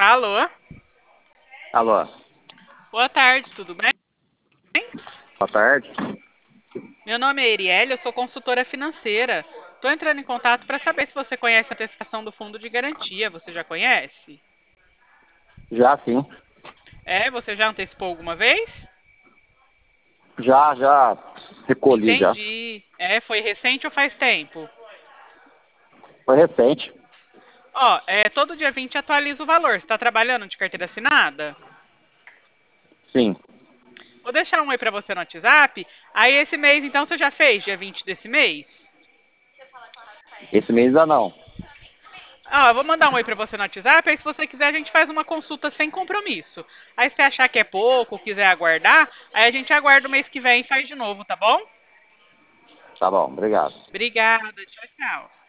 Alô? Alô, Boa tarde, tudo bem? boa tarde. Meu nome é Erielle, eu sou consultora financeira. Estou entrando em contato para saber se você conhece a antecipação do fundo de garantia. Você já conhece? Já sim. Você já antecipou alguma vez? Já recolhi já. Entendi. Foi recente ou faz tempo? Foi recente. Todo dia 20 atualiza o valor. Você está trabalhando de carteira assinada? Sim. Vou deixar um oi para você no WhatsApp. Aí esse mês, então, você já fez, dia 20 desse mês? Esse mês ainda não. Eu vou mandar um oi pra você no WhatsApp, aí se você quiser a gente faz uma consulta sem compromisso. Aí se você achar que é pouco, quiser aguardar, aí a gente aguarda o mês que vem e faz de novo, tá bom? Tá bom, obrigado. Obrigada, tchau, tchau.